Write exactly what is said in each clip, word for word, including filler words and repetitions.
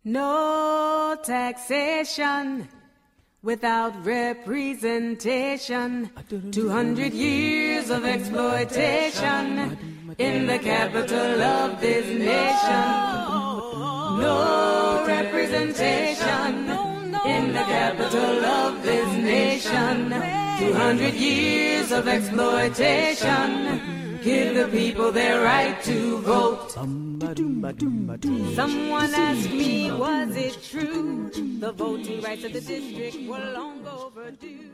No taxation without representation. Two hundred years of exploitation in the capital of this nation. No representation in the capital of this nation. Two hundred years of exploitation. Give the people their right to vote. Someone asked me, was it true? The voting rights of the district were long overdue.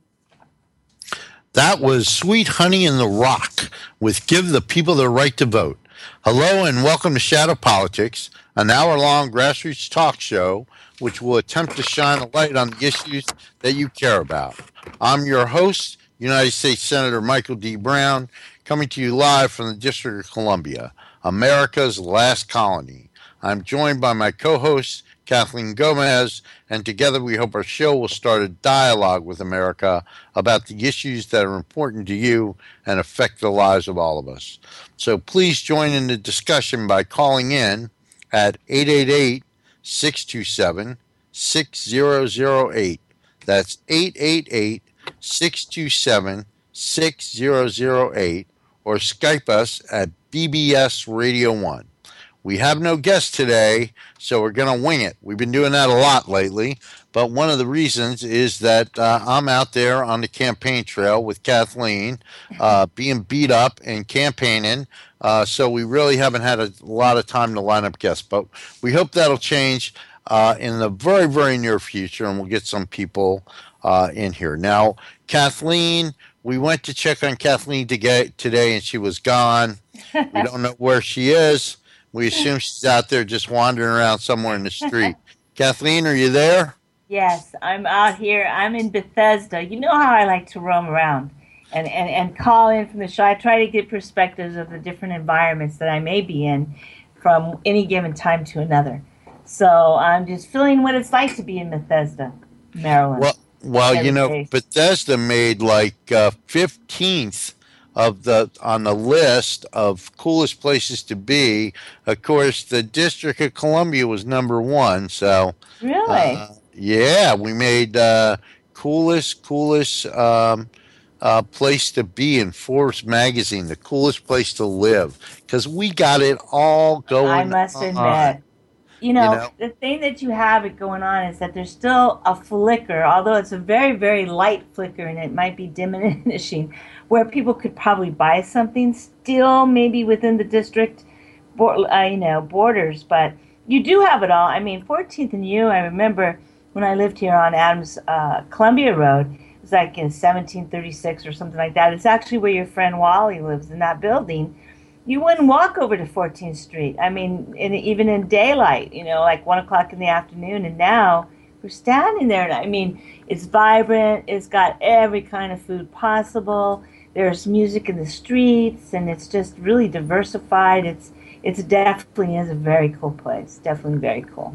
That was Sweet Honey in the Rock with Give the People Their Right to Vote. Hello and welcome to Shadow Politics, an hour-long grassroots talk show which will attempt to shine a light on the issues that you care about. I'm your host, United States Senator Michael D. Brown, coming to you live from the District of Columbia, America's last colony. I'm joined by my co-host, Kathleen Gomez, and together we hope our show will start a dialogue with America about the issues that are important to you and affect the lives of all of us. So please join in the discussion by calling in at eight eight eight, six two seven, six zero zero eight. That's eight eight eight, six two seven, six zero zero eight, or Skype us at B B S Radio one. We have no guest today, so we're going to wing it. We've been doing that a lot lately, but one of the reasons is that uh, I'm out there on the campaign trail with Kathleen, uh, being beat up and campaigning, uh, so we really haven't had a lot of time to line up guests, but we hope that'll change uh, in the very, very near future, and we'll get some people uh, in here. Now, Kathleen, we went to check on Kathleen today, and she was gone. We don't know where she is. We assume she's out there just wandering around somewhere in the street. Kathleen, are you there? Yes, I'm out here. I'm in Bethesda. You know how I like to roam around and, and, and call in from the show. I try to get perspectives of the different environments that I may be in from any given time to another. So I'm just feeling what it's like to be in Bethesda, Maryland. Well, well you know, day. Bethesda made like uh, fifteenth of the on the list of coolest places to be. Of course, the District of Columbia was number one. So really, uh, yeah, we made uh, coolest coolest um, uh, place to be in Forbes magazine, the coolest place to live, because we got it all going. I must on. admit. You know, you know, the thing that you have it going on is that there's still a flicker, although it's a very, very light flicker and it might be diminishing, where people could probably buy something still maybe within the district, uh, you know, borders. But you do have it all. I mean, fourteenth and U, I remember when I lived here on Adams uh, Columbia Road, it was like in seventeen thirty-six or something like that. It's actually where your friend Wally lives, in that building. You wouldn't walk over to fourteenth Street. I mean, in, even in daylight, you know, like one o'clock in the afternoon. And now we're standing there. And I mean, it's vibrant. It's got every kind of food possible. There's music in the streets, and it's just really diversified. It's it's definitely is a very cool place. Definitely very cool.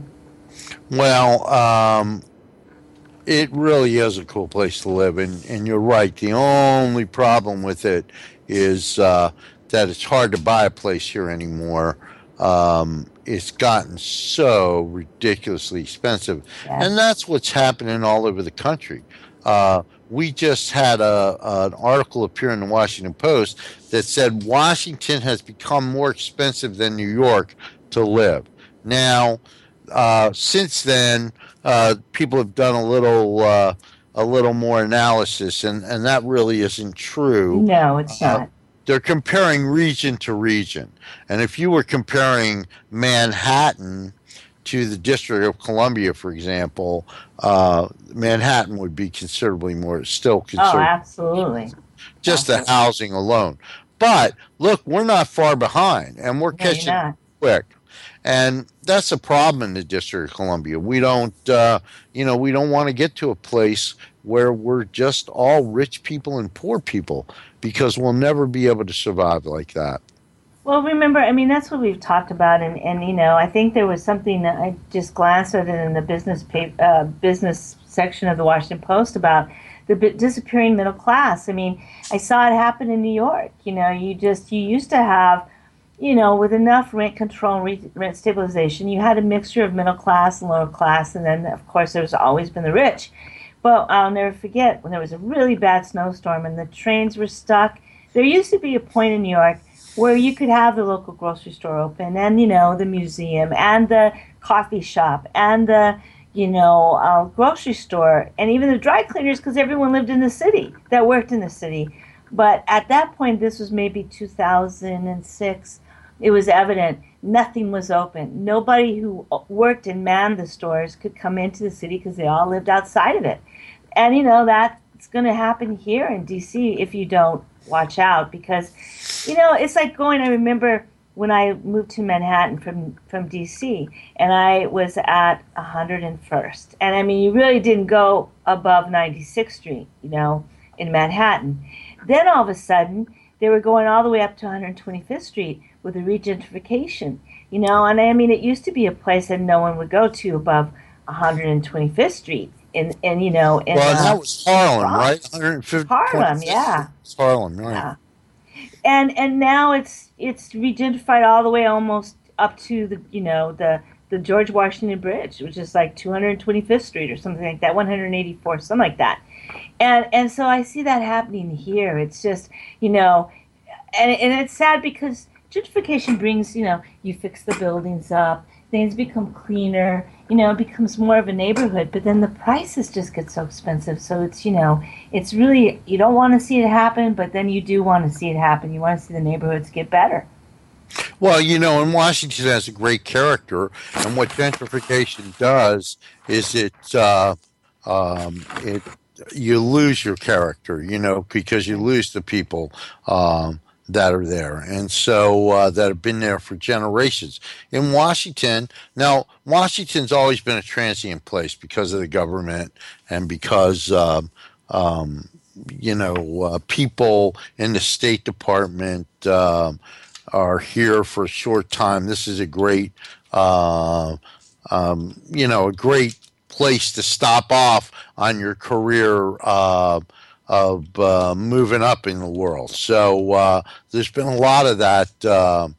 Well, um, it really is a cool place to live. And, and you're right. The only problem with it is uh, that it's hard to buy a place here anymore. Um, it's gotten so ridiculously expensive. Yeah. And that's what's happening all over the country. Uh, we just had a, an article appear in the Washington Post that said Washington has become more expensive than New York to live. Now, uh, since then, uh, people have done a little uh, a little more analysis, and, and that really isn't true. No, it's uh, not. They're comparing region to region. And if you were comparing Manhattan to the District of Columbia, for example, uh, Manhattan would be considerably more, still considerably. Oh, absolutely. Just absolutely. the housing alone. But look, we're not far behind, and we're No, catching you're not. quick. And that's a problem in the District of Columbia. We don't, uh, you know, we don't want to get to a place where we're just all rich people and poor people, because we'll never be able to survive like that. Well, remember, I mean, that's what we've talked about, and, and you know, I think there was something that I just glanced at it in the business paper, uh, business section of the Washington Post about the disappearing middle class. I mean, I saw it happen in New York. You know, you just you used to have you know, with enough rent control and re- rent stabilization, you had a mixture of middle class and lower class, and then of course there's always been the rich. But I'll never forget when there was a really bad snowstorm and the trains were stuck. There used to be a point in New York where you could have the local grocery store open, and you know, the museum and the coffee shop and the you know uh, grocery store and even the dry cleaners, because everyone lived in the city that worked in the city. But at that point, this was maybe two thousand six, it was evident nothing was open. Nobody who worked and manned the stores could come into the city because they all lived outside of it. And you know that's going to happen here in D C if you don't watch out, because you know it's like going. I remember when I moved to Manhattan from from D C, and I was at one hundred first, and I mean you really didn't go above ninety-sixth Street, you know, in Manhattan. Then all of a sudden they were going all the way up to one hundred twenty-fifth Street with the regentrification, you know, and I mean it used to be a place that no one would go to above one hundred twenty-fifth Street. In, in you know, in, well, and uh, that was Harlem, Bronx. right? one hundred fifty Harlem, yeah. It's Harlem, right? Yeah. And and now it's it's regentrified all the way almost up to the you know the the George Washington Bridge, which is like two hundred twenty-fifth Street or something like that, one hundred eighty-fourth, something like that. And and so I see that happening here. It's just you know, and and it's sad because gentrification brings you know you fix the buildings up, things become cleaner, you know, it becomes more of a neighborhood, but then the prices just get so expensive. So it's, you know, it's really, you don't want to see it happen, but then you do want to see it happen. You want to see the neighborhoods get better. Well, you know, and Washington has a great character, and what gentrification does is it, uh, um, it, you lose your character, you know, because you lose the people, um, that are there, and so uh, that have been there for generations. In Washington, now Washington's always been a transient place because of the government and because um, um, you know uh, people in the State Department um, are here for a short time. This is a great, uh, um, you know, a great place to stop off on your career. Uh, of uh, moving up in the world. So uh, there's been a lot of that uh,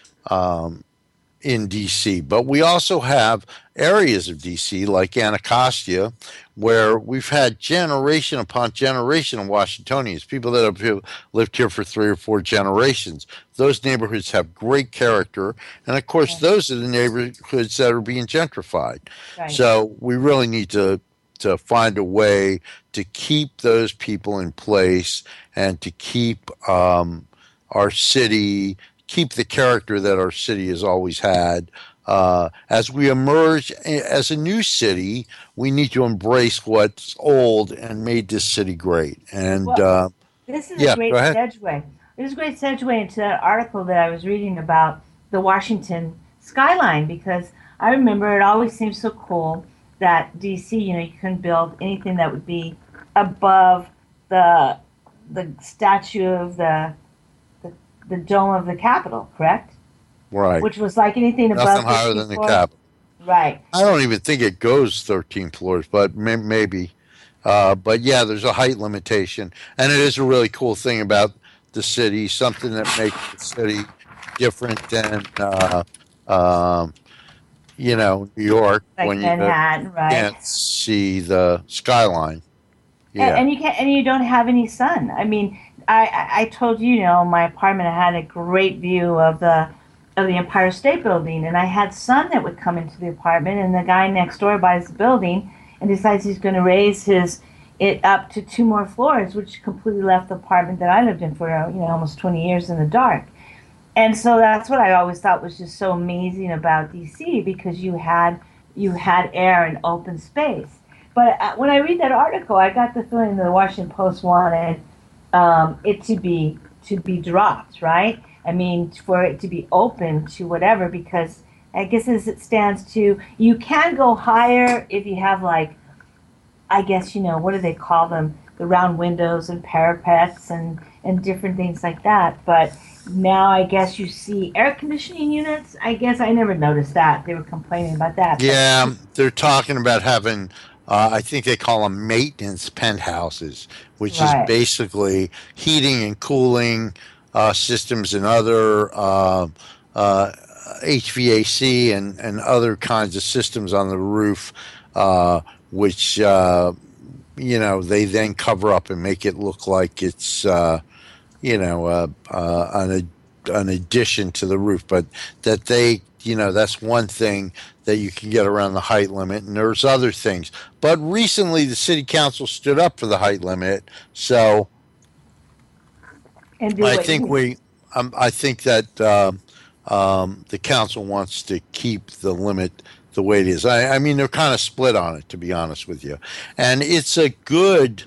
um, in D C. But we also have areas of D C like Anacostia where we've had generation upon generation of Washingtonians, people that have lived here for three or four generations. Those neighborhoods have great character. And of course, those are the neighborhoods that are being gentrified. Right. So we really need to to find a way to keep those people in place and to keep um, our city, keep the character that our city has always had. Uh, as we emerge as a new city, we need to embrace what's old and made this city great. And well, uh, this is yeah, a great segue. This is a great segue into that article that I was reading about the Washington skyline, because I remember it always seemed so cool that D C, you know, you couldn't build anything that would be above the the statue of the the, the dome of the Capitol, correct? Right. Which was like anything above nothing higher than the Capitol. Right. I don't even think it goes thirteen floors, but may, maybe. Uh, but yeah, there's a height limitation, and it is a really cool thing about the city. Something that makes the city different than. Uh, um, You know, New York, like when Manhattan, you right. can't see the skyline. Yeah. And, and you can't, and you don't have any sun. I mean, I, I told you, you know, my apartment, I had a great view of the of the Empire State Building, and I had sun that would come into the apartment, and the guy next door buys the building and decides he's going to raise his it up to two more floors, which completely left the apartment that I lived in for you know almost twenty years in the dark. And so that's what I always thought was just so amazing about D C, because you had you had air and open space. But when I read that article, I got the feeling that the Washington Post wanted um, it to be to be dropped, right? I mean, for it to be open to whatever, because I guess as it stands to, you can go higher if you have like, I guess, you know, what do they call them? The round windows and parapets and, and different things like that. But now I guess you see air conditioning units. I guess I never noticed that. They were complaining about that. Yeah, they're talking about having, uh, I think they call them maintenance penthouses, which right. is basically heating and cooling uh, systems and other uh, uh, H V A C and, and other kinds of systems on the roof, uh, which, uh, you know, they then cover up and make it look like it's, uh, you know, uh, uh, an, an addition to the roof. But that they, you know, that's one thing that you can get around the height limit. And there's other things. But recently the city council stood up for the height limit. So And do I what think you- we, um, I think that um, um, the council wants to keep the limit the way it is. I, I mean, they're kind of split on it, to be honest with you. And it's a good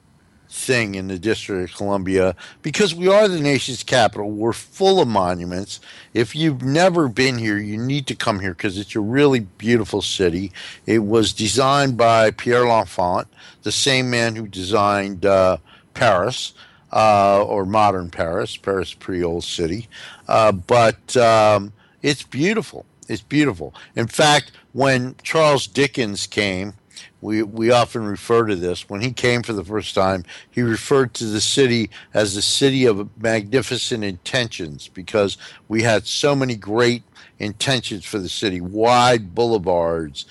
thing in the District of Columbia because we are the nation's capital. We're full of monuments. If you've never been here, you need to come here because it's a really beautiful city. It was designed by Pierre L'Enfant, the same man who designed uh, Paris. Uh, or modern Paris. Paris is a pretty old city. Uh, but um, it's beautiful. It's beautiful. In fact, when Charles Dickens came, we, we often refer to this. When he came for the first time, he referred to the city as the city of magnificent intentions because we had so many great intentions for the city. Wide boulevards,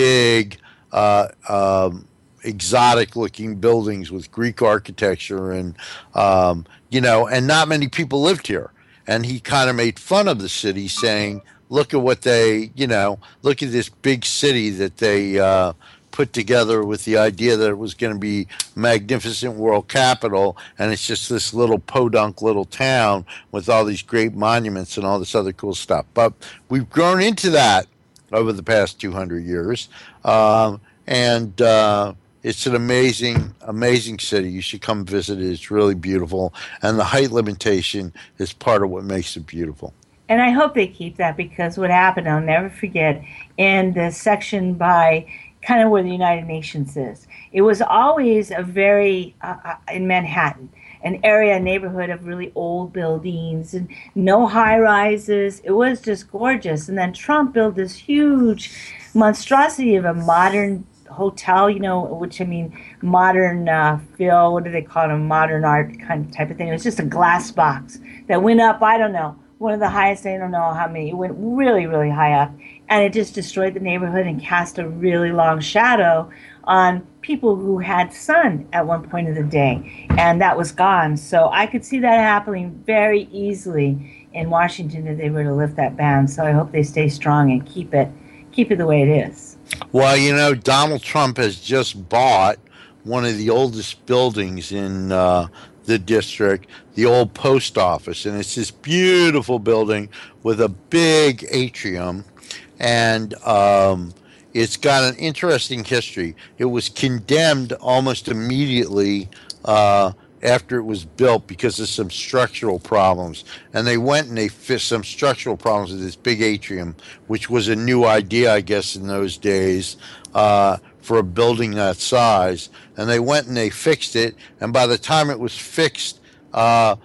big uh, um, exotic looking buildings with Greek architecture and, um, you know, and not many people lived here. And he kind of made fun of the city saying, look at what they, you know, look at this big city that they uh, put together with the idea that it was going to be magnificent world capital. And it's just this little podunk little town with all these great monuments and all this other cool stuff. But we've grown into that over the past two hundred years. Um, and, uh, It's an amazing, amazing city. You should come visit it. It's really beautiful. And the height limitation is part of what makes it beautiful. And I hope they keep that because what happened, I'll never forget, in the section by kind of where the United Nations is, it was always a very, uh, in Manhattan, an area, a neighborhood of really old buildings and no high rises. It was just gorgeous. And then Trump built this huge monstrosity of a modern hotel, you know, which I mean, modern uh, feel, what do they call it, modern art kind of type of thing. It was just a glass box that went up, I don't know, one of the highest, I don't know how many, it went really, really high up. And it just destroyed the neighborhood and cast a really long shadow on people who had sun at one point of the day. And that was gone. So I could see that happening very easily in Washington if they were to lift that ban. So I hope they stay strong and keep it, keep it the way it is. Well, you know, Donald Trump has just bought one of the oldest buildings in uh, the district, the old post office. And it's this beautiful building with a big atrium. And um, it's got an interesting history. It was condemned almost immediately uh, after it was built because of some structural problems. And they went and they fixed some structural problems with this big atrium, which was a new idea, I guess, in those days uh, for a building that size. And they went and they fixed it. And by the time it was fixed, uh,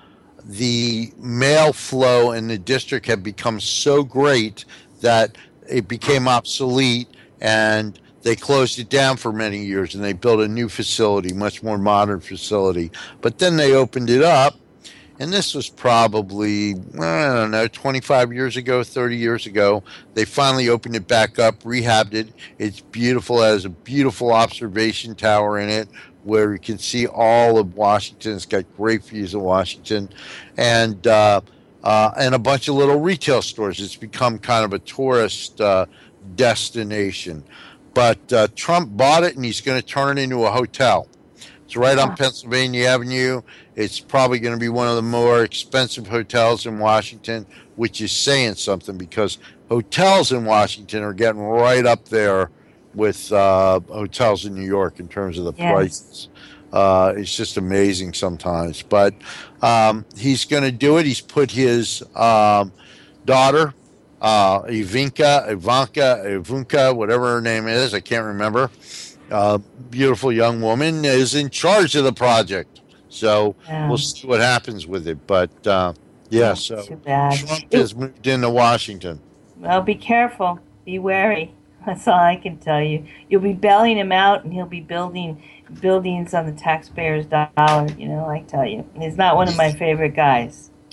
the mail flow in the district had become so great that it became obsolete, and they closed it down for many years, and they built a new facility, much more modern facility. But then they opened it up, and this was probably, I don't know, twenty-five years ago, thirty years ago. They finally opened it back up, rehabbed it. It's beautiful. It has a beautiful observation tower in it where you can see all of Washington. It's got great views of Washington. And uh, uh, and a bunch of little retail stores. It's become kind of a tourist uh, destination. But uh, Trump bought it, and he's going to turn it into a hotel. It's right on Pennsylvania Avenue. It's probably going to be one of the more expensive hotels in Washington, which is saying something because hotels in Washington are getting right up there with uh, hotels in New York in terms of the Yes. prices. Uh, it's just amazing sometimes. But um, he's going to do it. He's put his um, daughter, uh, Ivanka, Ivanka, Ivanka, whatever her name is, I can't remember. Uh, beautiful young woman is in charge of the project. So Yeah. we'll see what happens with it. But uh, yeah, Oh, so too bad. Trump It- has moved into Washington. Well, be careful. Be wary. That's all I can tell you. You'll be bailing him out, and he'll be building buildings on the taxpayers' dollar. You know, I tell you, he's not one of my favorite guys.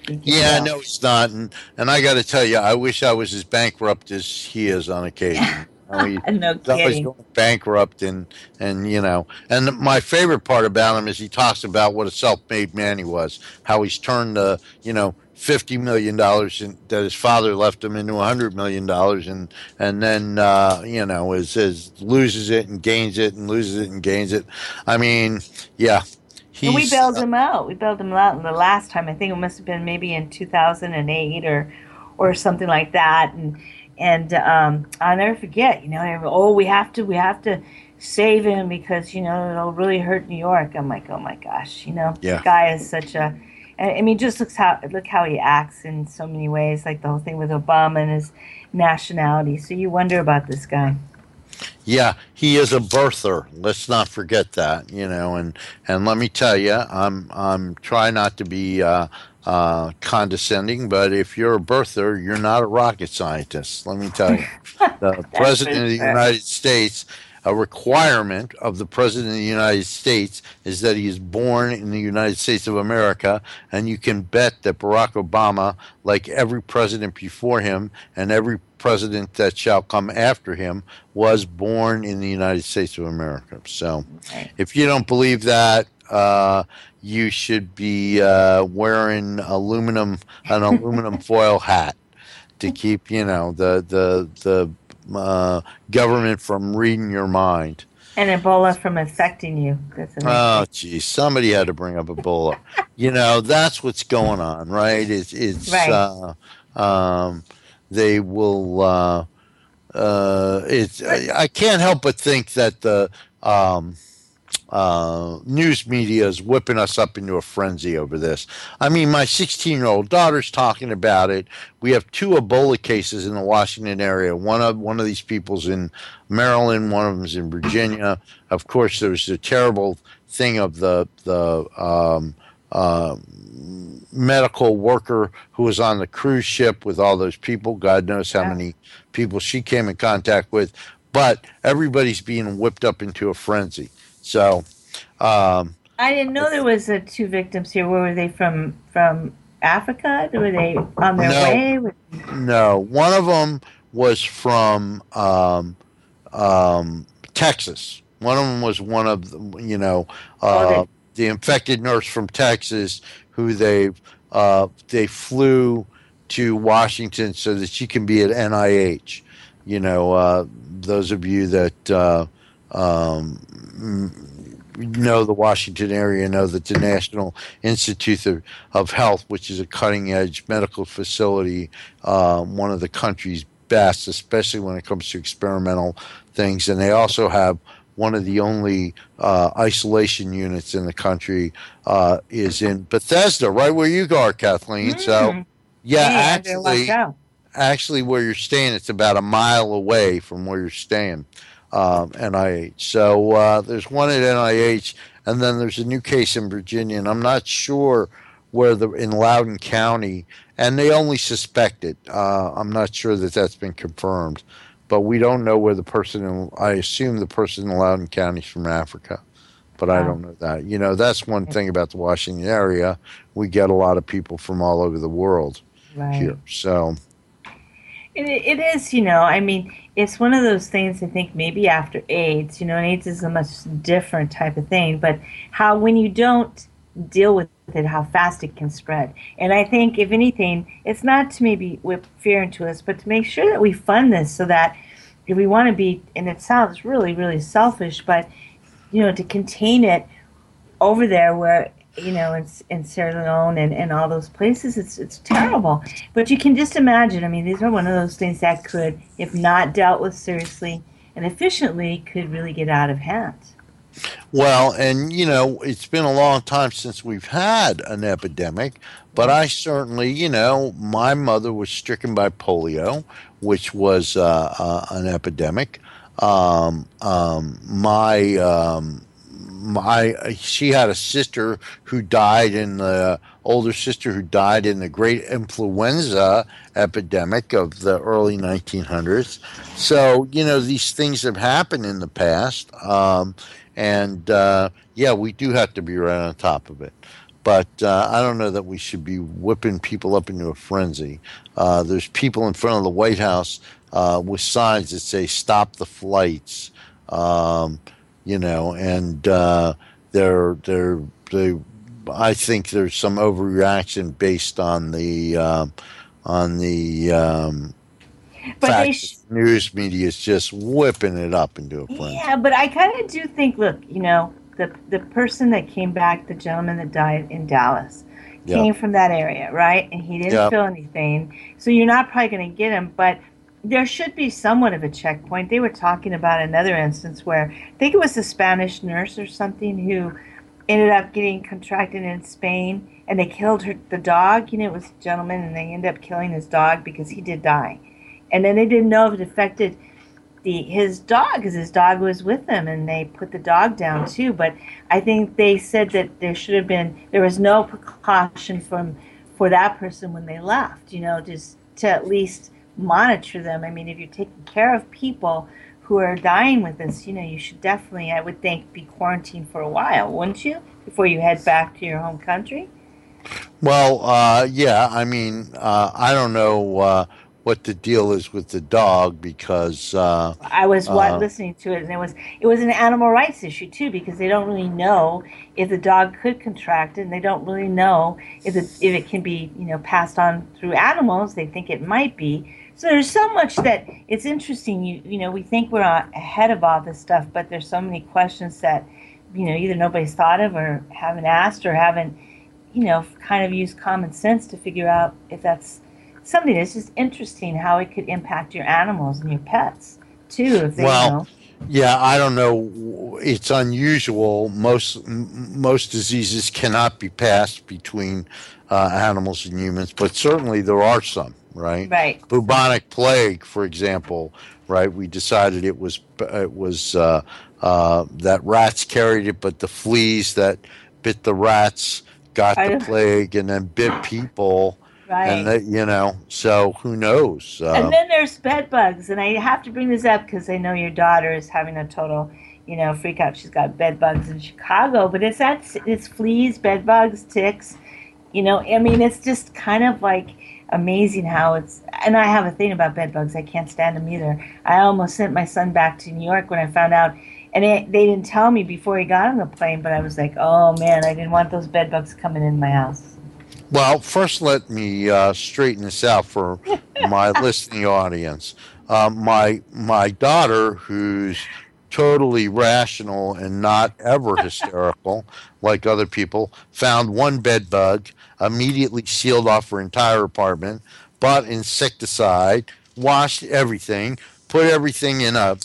You can Yeah, tell. no, he's not, and and I got to tell you, I wish I was as bankrupt as he is on occasion. You know, he- No he's always kidding. going bankrupt, and and you know, and my favorite part about him is he talks about what a self-made man he was, how he's turned the you know fifty million dollars that his father left him into a hundred million dollars, and and then uh, you know is is loses it and gains it and loses it and gains it. I mean, yeah, And we he's bailed him out. We bailed him out the last time. I think it must have been maybe in two thousand eight or or something like that. And and um, I'll never forget. You know, every- oh, we have to we have to save him because you know it'll really hurt New York. I'm like, oh my gosh, you know, the yeah. guy is such a. I I mean, just looks how look how he acts in so many ways. Like the whole thing with Obama and his nationality. So you wonder about this guy. Yeah, he is a birther. Let's not forget that, you know. And and let me tell you, I'm I'm trying not to be uh, uh, condescending, but if you're a birther, you're not a rocket scientist. Let me tell you, the That's president for of the sure. United States. A requirement of the president of the United States is that he is born in the United States of America, and you can bet that Barack Obama, like every president before him and every president that shall come after him, was born in the United States of America. So, Right. if you don't believe that, uh, you should be uh, wearing aluminum an aluminum foil hat to keep you know the the the uh, government from reading your mind. And Ebola from affecting you. That's the next Oh, thing. geez, somebody had to bring up Ebola. You know, that's what's going on, right? It's it's Right. uh, um, they will. Uh, uh, it's But I, I can't help but think that the um, uh, news media is whipping us up into a frenzy over this. I mean, my sixteen year old daughter's talking about it. We have two Ebola cases in the Washington area. One of one of these people's in Maryland, one of them's in Virginia. Of course, there's the terrible thing of the the um, uh, medical worker who was on the cruise ship with all those people. God knows how yeah. many people she came in contact with. But everybody's being whipped up into a frenzy. So, um, I didn't know there was uh, two victims here. Where were they from? From Africa? Were they on their no, way? Were- no. One of them was from um, um, Texas. One of them was one of the, you know Oh, uh, they, the infected nurse from Texas who they uh, they flew to Washington so that she can be at N I H. You know, uh, those of you that uh, um, know the Washington area know that the National Institute of, of Health, which is a cutting edge medical facility, uh, one of the country's best, especially when it comes to experimental things. And they also have one of the only uh, isolation units in the country uh, is in Bethesda, right where you are, Kathleen. So, mm, yeah, dang, I better watch actually, out. actually where you're staying, it's about a mile away from where you're staying, um, N I H. So uh, there's one at N I H, and then there's a new case in Virginia, and I'm not sure where the in Loudoun County, and they only suspect it. Uh, I'm not sure that that's been confirmed, but we don't know where the person. In, I assume the person in Loudoun County is from Africa, but I Wow. don't know that. You know, that's one thing about the Washington area. We get a lot of people from all over the world here. Right. So. It, it is, you know, I mean, it's one of those things I think maybe after AIDS, you know, and AIDS is a much different type of thing, but how when you don't deal with it, how fast it can spread. And I think, if anything, it's not to maybe whip fear into us, but to make sure that we fund this so that if we want to be, and it sounds really, really selfish, but, you know, to contain it over there where you know in, in Sierra Leone and, and all those places it's it's terrible, but you can just imagine. I mean, these are one of those things that could, if not dealt with seriously and efficiently, could really get out of hand. Well, and you know, it's been a long time since we've had an epidemic, but Yeah. I certainly, you know, my mother was stricken by polio, which was uh, uh, an epidemic. Um, um, my um, my she had a sister who died in the older sister who died in the great influenza epidemic of the early nineteen hundreds. So, you know, these things have happened in the past. Um, and uh, yeah, we do have to be right on top of it. but uh, I don't know that we should be whipping people up into a frenzy. Uh, there's people in front of the White House uh, with signs that say "Stop the flights," um, you know, and uh, they're they're they. I think there's some overreaction based on the um, on the um, but fact they sh- that the news media is just whipping it up into a frenzy. Yeah, but I kind of do think, look, you know, the the person that came back, the gentleman that died in Dallas, came Yep. from that area, right? And he didn't Yep. feel anything. So you're not probably going to get him, but there should be somewhat of a checkpoint. They were talking about another instance where I think it was a Spanish nurse or something who ended up getting contracted in Spain, and they killed her the dog. You know, it was a gentleman, and they ended up killing his dog because he did die. And then they didn't know if it affected the his dog because his dog was with them, and they put the dog down too. But I think they said that there should have been there was no precaution from for that person when they left. You know, just to at least monitor them. I mean, if you're taking care of people who are dying with this, you know, you should definitely, I would think, be quarantined for a while, wouldn't you, before you head back to your home country? Well, uh, yeah, I mean, uh, I don't know uh, what the deal is with the dog because, uh, I was what, uh, listening to it, and it was it was an animal rights issue too, because they don't really know if the dog could contract it, and they don't really know if it, if it can be, you know, passed on through animals. They think it might be. So there's so much that it's interesting. You you know, we think we're on- ahead of all this stuff, but there's so many questions that, you know, either nobody's thought of or haven't asked or haven't, you know, kind of used common sense to figure out if that's something that's just interesting how it could impact your animals and your pets too, if they well, know. yeah, I don't know. It's unusual. Most m- most diseases cannot be passed between uh, animals and humans, but certainly there are some, right? Right. Bubonic plague, for example, right? We decided it was it was uh, uh, that rats carried it, but the fleas that bit the rats got I the don't- plague and then bit people, and Right. they, you know, so who knows? And Uh, then there's bed bugs, and I have to bring this up because I know your daughter is having a total, you know, freak out. She's got bed bugs in Chicago, but it's that it's fleas, bed bugs, ticks. You know, I mean, it's just kind of like amazing how it's. And I have a thing about bed bugs. I can't stand them either. I almost sent my son back to New York when I found out, and it, they didn't tell me before he got on the plane. But I was like, oh man, I didn't want those bed bugs coming in my house. Well, first, let me uh, straighten this out for my listening audience. Uh, my my daughter, who's totally rational and not ever hysterical like other people, found one bed bug, immediately sealed off her entire apartment, bought insecticide, washed everything, put everything in a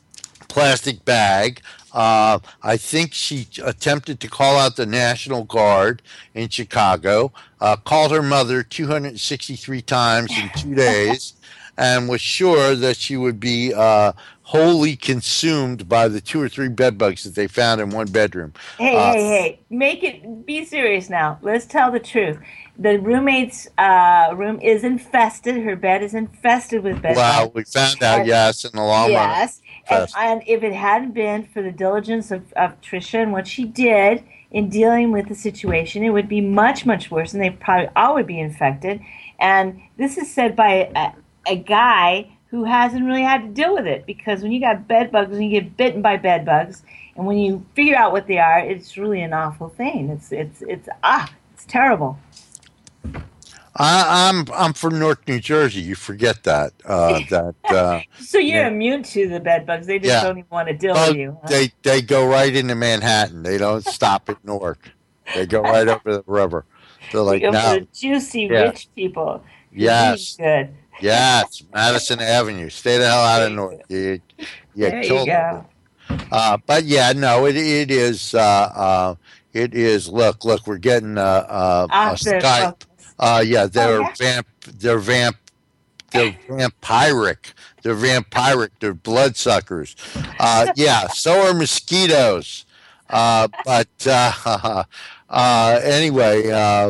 plastic bag. Uh, I think she attempted to call out the National Guard in Chicago, uh, called her mother two hundred sixty-three times in two days, and was sure that she would be uh, wholly consumed by the two or three bed bugs that they found in one bedroom. Hey, Uh, hey, hey! Make it be serious now. Let's tell the truth. The roommate's uh, room is infested. Her bed is infested with bed well, bugs. we found out, And- yes, in the long run. Yes, and, Yes. and if it hadn't been for the diligence of, of Trisha and what she did in dealing with the situation, it would be much, much worse, and they probably all would be infected. And this is said by a, a guy who hasn't really had to deal with it, because when you got bed bugs, when you get bitten by bed bugs, and when you figure out what they are, it's really an awful thing. It's it's it's ah, it's terrible. I, I'm I'm from North New Jersey. You forget that. Uh, that uh, So you're Yeah. immune to the bed bugs. They just Yeah. don't even want to deal well, with you. Huh? they they go right into Manhattan. They don't stop at Newark. They go right over the river. They're like, Go for no, the juicy Yeah. rich people. You're yes, really good. yes, Madison Avenue. Stay the hell out of Newark. You, you There killed you go. Uh, but yeah, no, it it is. Uh, uh, it is. Look, look, we're getting uh, uh, a Off the Skype. focus. Uh, yeah, they're yeah? vamp. They're vamp. They're vampiric. They're vampiric. They're bloodsuckers. Uh, yeah, so are mosquitoes. Uh, but uh, uh, anyway, uh,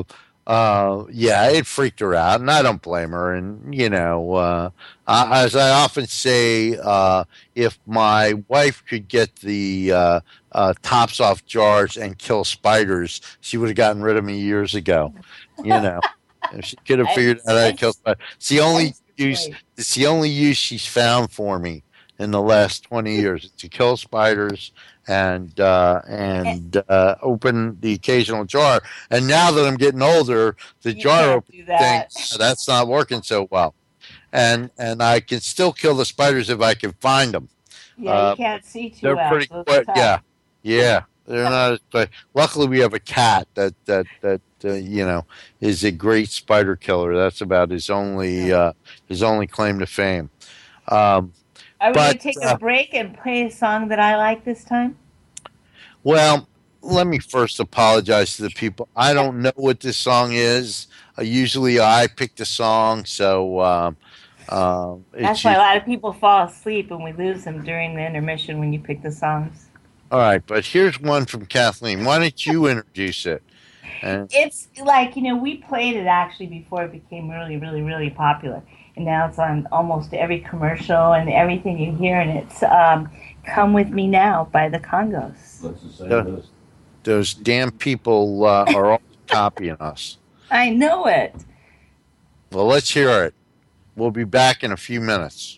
Uh, yeah, it freaked her out, and I don't blame her. And you know, uh, I, as I often say, uh, if my wife could get the uh, uh, tops off jars and kill spiders, she would have gotten rid of me years ago. You know, if she could have figured It's out how to kill it's spiders. It's the only it's use. great. It's the only use she's found for me in the last twenty years, to kill spiders and uh, Eh, and uh, open the occasional jar. And now that I'm getting older, the You jar can't opening do thing, that. that's not working so well. And and I can still kill the spiders if I can find them. Yeah, you Uh, can't see too they're well, pretty so it's quick. tough. Yeah, yeah. They're not as but luckily we have a cat that that that uh, you know is a great spider killer. That's about his only Yeah. uh, his only claim to fame. Um, Are we but going to take a uh, break and play a song that I like this time? Well, let me first apologize to the people. I don't know what this song is. Uh, usually I pick the song, so um, um, it's That's why a usually, lot of people fall asleep and we lose them during the intermission when you pick the songs. all right. But here's one from Kathleen. Why don't you introduce it? And It's like, you know, we played it actually before it became really, really, really popular. And now it's on almost every commercial and everything you hear, and it's um, Come With Me Now by the Congos. Looks the same th- list. those damn people uh, are always copying us. I know it. Well, let's hear it. We'll be back in a few minutes.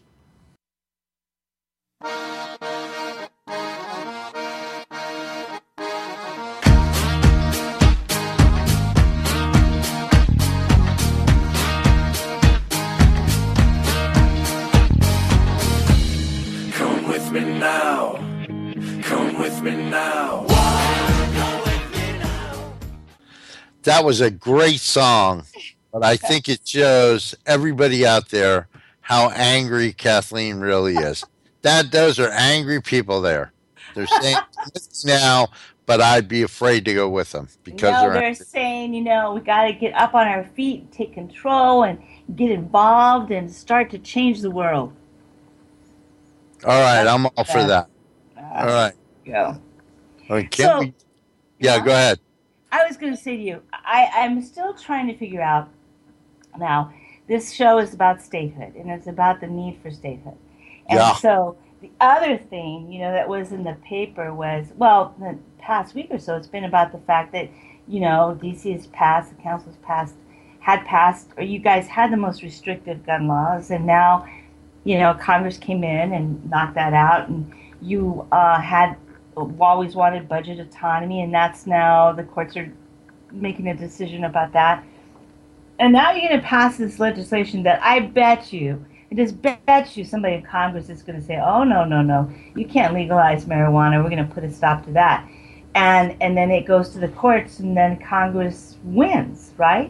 Come with me now. Come with me now. That was a great song, but I think it shows everybody out there how angry Kathleen really is. That those are angry people there. They're saying "It's now, but I'd be afraid to go with them because No, they're they're angry. saying, you know, we got to get up on our feet, take control, and get involved and start to change the world. All right, That's I'm all for uh, that. All uh, right. go. All right, can't So, we? Yeah, yeah, go ahead. I was going to say to you, I, I'm still trying to figure out now. This show is about statehood, and it's about the need for statehood. And Yeah. so the other thing, you know, that was in the paper was, well, the past week or so, it's been about the fact that, you know, D C has passed, the council has passed, had passed, or you guys had the most restrictive gun laws, and now, you know, Congress came in and knocked that out, and you uh, had always wanted budget autonomy, and that's now the courts are making a decision about that. And now you're going to pass this legislation that I bet you, I just bet you somebody in Congress is going to say, oh, no, no, no, you can't legalize marijuana. We're going to put a stop to that. And, and then it goes to the courts, and then Congress wins, right?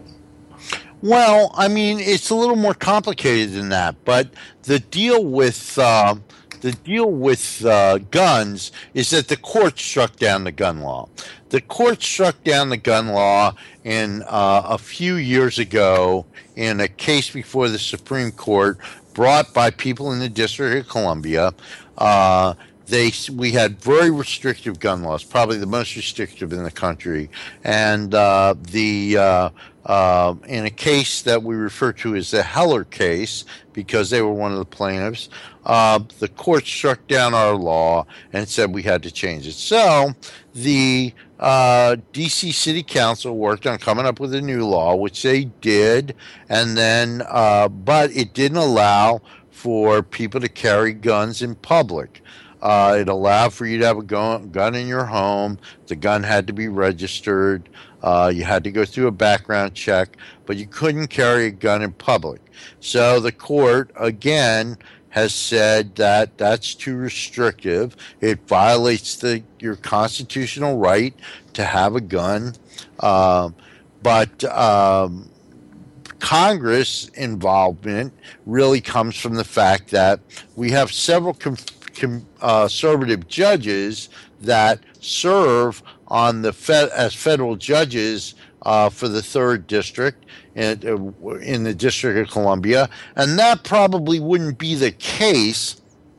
Well, I mean, it's a little more complicated than that, but the deal with uh, the deal with uh, guns is that the court struck down the gun law. The court struck down the gun law in uh, a few years ago in a case before the Supreme Court brought by people in the District of Columbia. Uh, they we had very restrictive gun laws, probably the most restrictive in the country, and uh, the uh, uh, in a case that we refer to as the Heller case, because they were one of the plaintiffs, uh, the court struck down our law and said we had to change it. So the uh, D C City Council worked on coming up with a new law, which they did, and then, uh, but it didn't allow for people to carry guns in public. Uh, it allowed for you to have a gun, gun in your home. The gun had to be registered. Uh, you had to go through a background check, but you couldn't carry a gun in public. So the court, again, has said that that's too restrictive. It violates the your constitutional right to have a gun. Um, but um, Congress involvement really comes from the fact that we have several com- com- uh, conservative judges that serve on the fed- as federal judges uh, for the third district in, in the District of Columbia, and that probably wouldn't be the case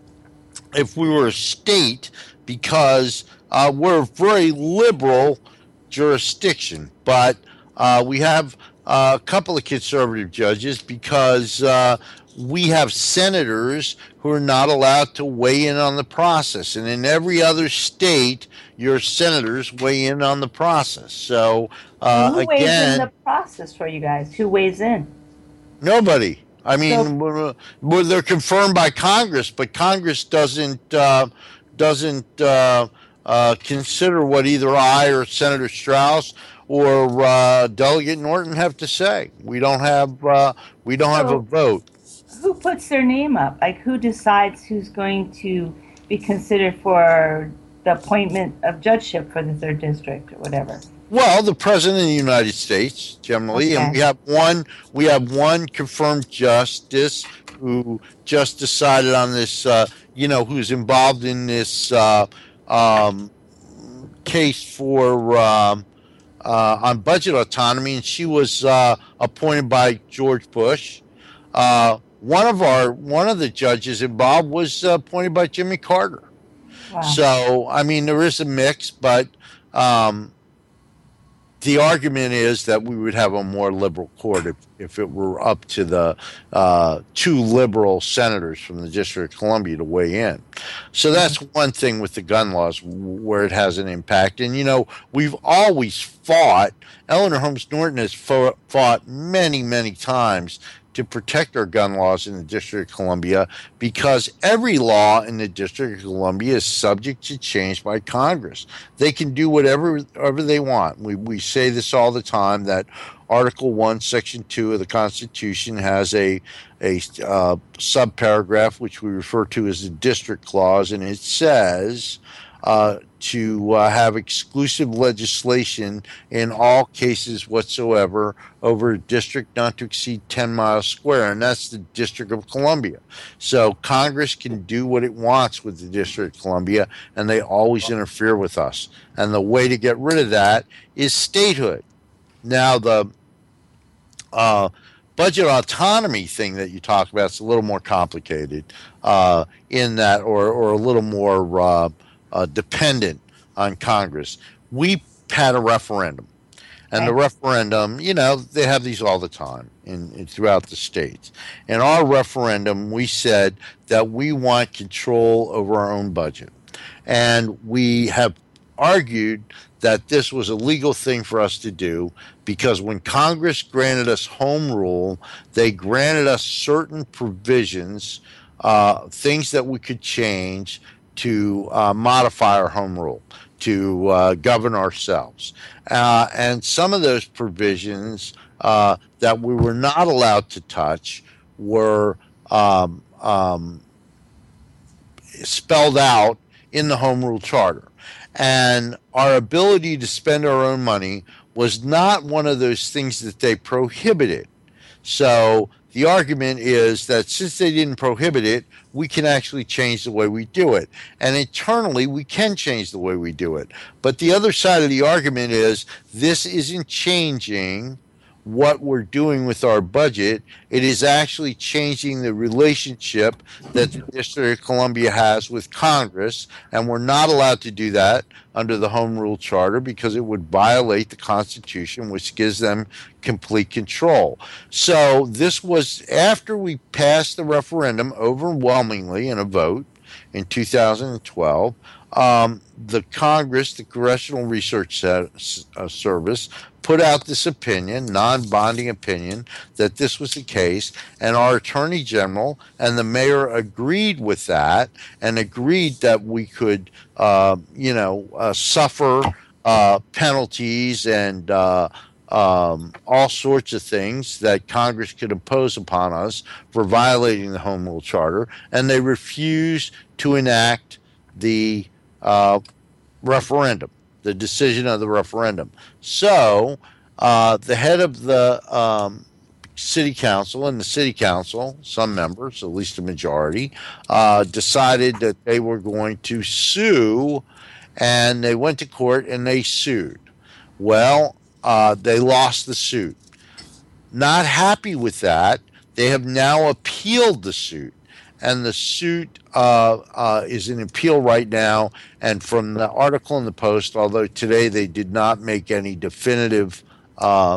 if we were a state because uh, we're a very liberal jurisdiction, but Uh, we have uh, a couple of conservative judges because uh, we have senators who are not allowed to weigh in on the process. And in every other state, your senators weigh in on the process. So, uh, Who weighs in the again, process for you guys? Who weighs in? nobody. I So, mean, we're, we're, they're confirmed by Congress, but Congress doesn't uh, doesn't uh, uh, consider what either I or Senator Strauss or uh, Delegate Norton have to say. We don't have uh, we don't have a so vote. who puts their name up? Like, who decides who's going to be considered for the appointment of judgeship for the third district or whatever? Well, the president of the United States generally, and Okay. we have one we have one confirmed justice who just decided on this. Uh, you know, who's involved in this uh, um, case for um, uh, on budget autonomy, and she was uh, appointed by George Bush. Uh, one of our one of the judges involved was uh, appointed by Jimmy Carter. Wow. So, I mean, there is a mix, but um, the argument is that we would have a more liberal court if, if it were up to the uh, two liberal senators from the District of Columbia to weigh in. So that's one thing with the gun laws where it has an impact. And, you know, we've always fought, Eleanor Holmes Norton has fought, fought many, many times to protect our gun laws in the District of Columbia because every law in the District of Columbia is subject to change by Congress. They can do whatever, whatever they want. We, we say this all the time that Article one, Section two of the Constitution has a, a uh, subparagraph which we refer to as the District Clause, and it says uh, to uh, have exclusive legislation in all cases whatsoever over a district not to exceed ten miles square, and that's the District of Columbia. So Congress can do what it wants with the District of Columbia, and they always interfere with us. And the way to get rid of that is statehood. Now, the uh, budget autonomy thing that you talk about is a little more complicated uh, in that, or, or a little more uh, uh, dependent on Congress. We had a referendum. And the referendum, you know, they have these all the time in, in throughout the states. In our referendum, we said that we want control over our own budget. And we have argued that this was a legal thing for us to do because when Congress granted us home rule, they granted us certain provisions, uh, things that we could change to uh, modify our home rule, to uh, govern ourselves. Uh, and some of those provisions uh, that we were not allowed to touch were um, um, spelled out in the Home Rule Charter. And our ability to spend our own money was not one of those things that they prohibited. So the argument is that since they didn't prohibit it, we can actually change the way we do it. And internally, we can change the way we do it. But the other side of the argument is this isn't changing what we're doing with our budget. It is actually changing the relationship that the District of Columbia has with Congress, and we're not allowed to do that under the Home Rule Charter because it would violate the Constitution, which gives them complete control. So this was after we passed the referendum overwhelmingly in a vote in two thousand twelve. Um, the Congress, the Congressional Research Service, put out this opinion, non-binding opinion, that this was the case, and our Attorney General and the mayor agreed with that and agreed that we could, uh, you know, uh, suffer uh, penalties and uh, um, all sorts of things that Congress could impose upon us for violating the Home Rule Charter, and they refused to enact the uh, referendum, the decision of the referendum. So uh, the head of the um, city council and the city council, some members, at least a majority, uh, decided that they were going to sue, and they went to court and they sued. Well, uh, they lost the suit. Not happy with that, they have now appealed the suit. And the suit uh, uh, is in appeal right now. And from the article in the Post, although today they did not make any definitive um,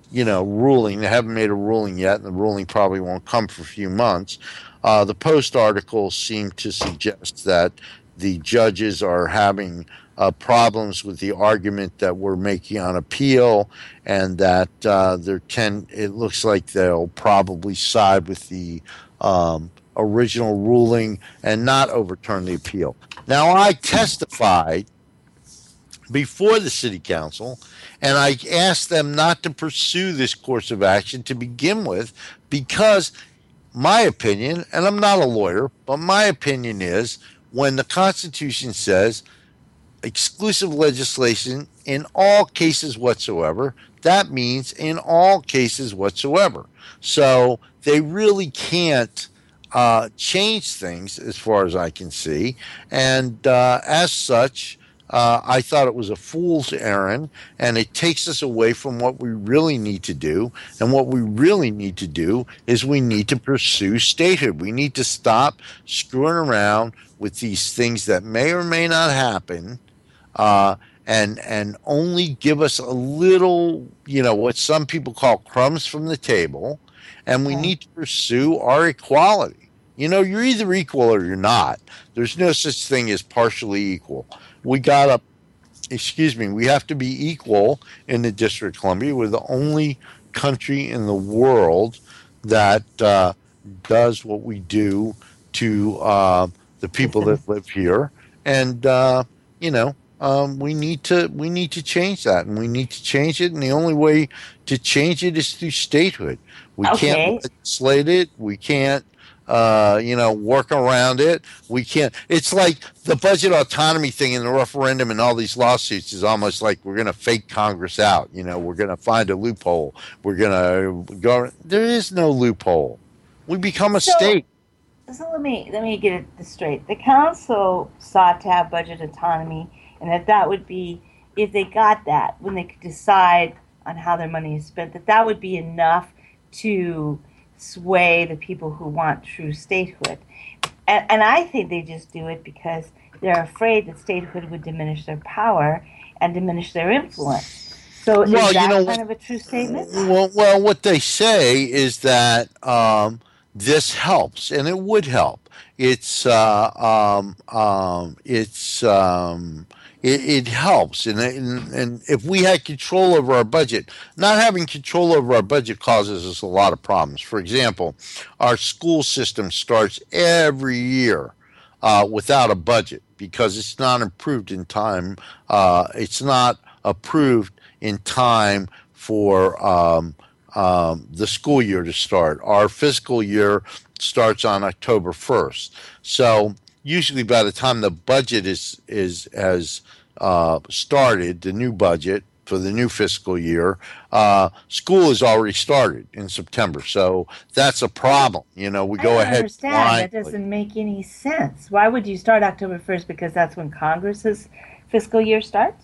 you know, ruling. They haven't made a ruling yet, and the ruling probably won't come for a few months. Uh, the Post article seemed to suggest that the judges are having uh, problems with the argument that we're making on appeal, and that uh, they're ten, it looks like they'll probably side with the um, original ruling and not overturn the appeal. Now, I testified before the city council, and I asked them not to pursue this course of action to begin with, because my opinion, and I'm not a lawyer, but my opinion is when the Constitution says exclusive legislation in all cases whatsoever, that means in all cases whatsoever. So they really can't uh, change things as far as I can see. And uh, as such, uh, I thought it was a fool's errand, and it takes us away from what we really need to do. And what we really need to do is we need to pursue statehood. We need to stop screwing around with these things that may or may not happen, uh, and and only give us a little, you know, what some people call crumbs from the table. And we need to pursue our equality. You know, you're either equal or you're not. There's no such thing as partially equal. We got to, excuse me, we have to be equal in the District of Columbia. We're the only country in the world that uh, does what we do to uh, the people that live here. And, uh, you know, um, we need to we need to change that, and we need to change it. And the only way to change it is through statehood. We Okay. can't legislate it. We can't, uh, you know, work around it. We can't. It's like the budget autonomy thing in the referendum and all these lawsuits is almost like we're going to fake Congress out. You know, we're going to find a loophole. We're going to go. There is no loophole. We become a So- state. So let me let me get it straight. The council sought to have budget autonomy, and that that would be, if they got that, when they could decide on how their money is spent, that that would be enough to sway the people who want true statehood. And, and I think they just do it because they're afraid that statehood would diminish their power and diminish their influence. So is Well, you that know, kind of a true statement? Well, well, what they say is that um, this helps, and it would help. It's uh, um, um, it's um, it, it helps, and, and and if we had control over our budget, not having control over our budget causes us a lot of problems. For example, our school system starts every year uh, without a budget because it's not approved in time. Uh, it's not approved in time for um, um, the school year to start. Our fiscal year starts on October first. So usually by the time the budget is is has uh, started, the new budget for the new fiscal year, uh, school is already started in September. So that's a problem. You know, we I go don't ahead understand. That blindly. doesn't make any sense. Why would you start October first? Because that's when Congress's fiscal year starts?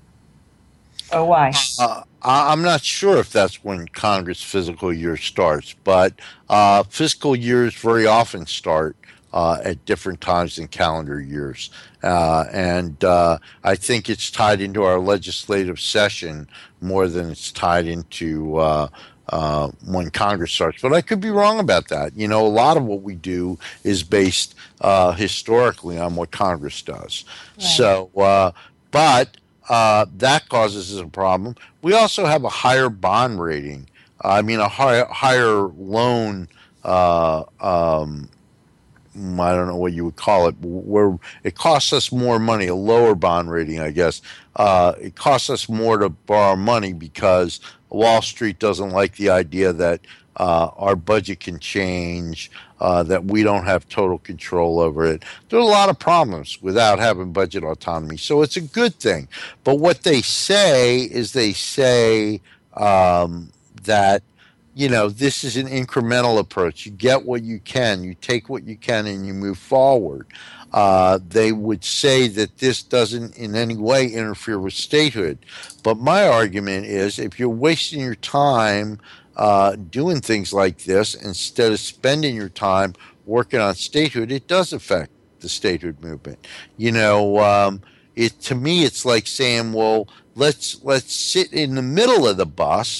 Or why? Uh, I- I'm not sure if that's when Congress fiscal year starts, but uh, fiscal years very often start uh, at different times in calendar years. Uh, and uh, I think it's tied into our legislative session more than it's tied into uh, uh, when Congress starts. But I could be wrong about that. You know, a lot of what we do is based uh, historically on what Congress does. Right. So, uh, but Uh, that causes us a problem. We also have a higher bond rating. I mean, a higher, higher loan. Uh, um, I don't know what you would call it. Where it costs us more money, a lower bond rating, I guess. Uh, it costs us more to borrow money because Wall Street doesn't like the idea that uh, our budget can change, uh, that we don't have total control over it. There are a lot of problems without having budget autonomy. So it's a good thing. But what they say is they say um, that, you know, this is an incremental approach. You get what you can, you take what you can, and you move forward. Uh, they would say that this doesn't in any way interfere with statehood. But my argument is if you're wasting your time uh, doing things like this instead of spending your time working on statehood, it does affect the statehood movement. You know, um, it to me, it's like saying, well, let's let's sit in the middle of the bus